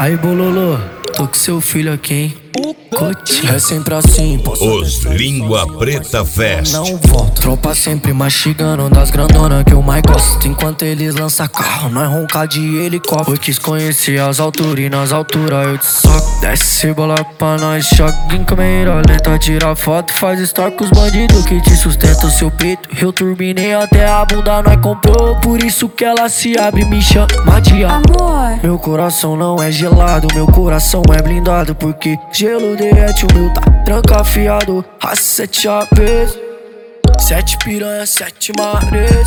Aí, bololô, tô com seu filho aqui, hein? É sempre assim, posso Os Língua Preta Fest. Não volto. Tropa sempre mastigando das grandona que eu mais gosto. Enquanto eles lançam carro, nós ronca de helicóptero. Eu quis conhecer as alturas e nas alturas eu te soco. Desce bola pra nós, choque em câmera lenta. Tira foto, faz story com os bandidos que te sustentam o seu peito. Eu turbinei até a bunda, nós comprou. Por isso que ela se abre e me chama de amor. Meu coração não é gelado, meu coração é blindado. Porque gelo derrete, o meu tá trancafiado. A 7 APs, 7 piranha, 7 mares.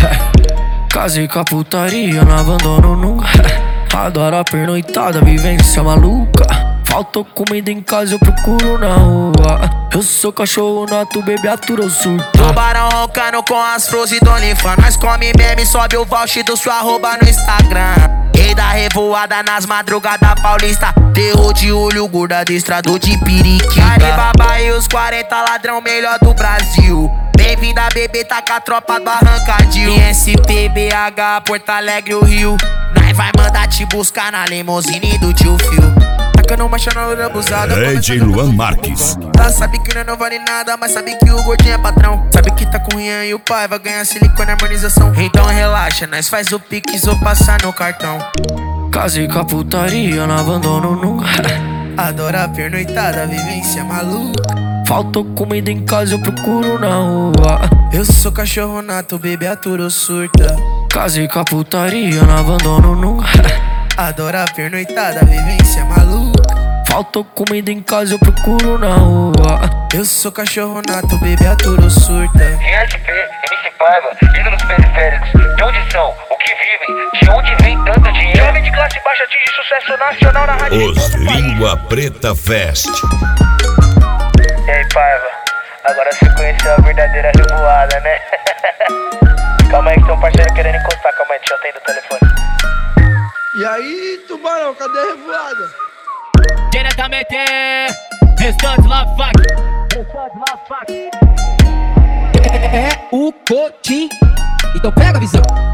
Casei com a putaria, não abandono nunca. Adoro a pernoitada, vivência maluca. Faltou comida em casa, eu procuro na rua. Eu sou cachorro nato, bebê atura, eu surto. Tubarão roncando com as flores do OnlyFans. Nós come meme, sobe o voucher do sua arroba no Instagram. Rei da revoada nas madrugadas paulista. Terror de olho, gordo adestrador de periquita. Alibaba e os 40 ladrão melhor do Brasil. Bem-vinda, bebê, tá com a tropa do Arrancadil. ISP, BH, Porto Alegre, o Rio. Nós vai mandar te buscar na limousine do tio Phil. Tacando marcha na hora abusada. DJ Luan Marques. Tá, sabe que não vale nada, mas sabe que o gordinho é patrão. Sabe que tá com o Rian e o pai vai ganhar silicone e harmonização. Então relaxa, nós faz o pix ou passar no cartão. Casei com a putaria, não abandono nunca. Adora a pernoitada, vivência maluca. Faltou comida em casa, eu procuro na rua. Eu sou cachorro nato, bebê atura ou surta. Casei com a putaria, não abandono nunca. Adora a pernoitada, vivência maluca. Faltou comida em casa, eu procuro na rua. Eu sou cachorro nato, bebê atura ou surta. ISP, MC Paiva, ídolos periféricos. De onde são? O que vivem? De onde vem tanto dinheiro? Jovem de classe baixa atinge sucesso nacional na rádio. Os Língua Preta Fest. E aí, Paiva, agora você conheceu a verdadeira revoada, né? Calma aí que tem um parceiro querendo encostar. Calma aí, deixa eu atender o telefone. E aí, tubarão, cadê a revoada? Diretamente, restante lá, fac. É o Cotim. Então pega a visão.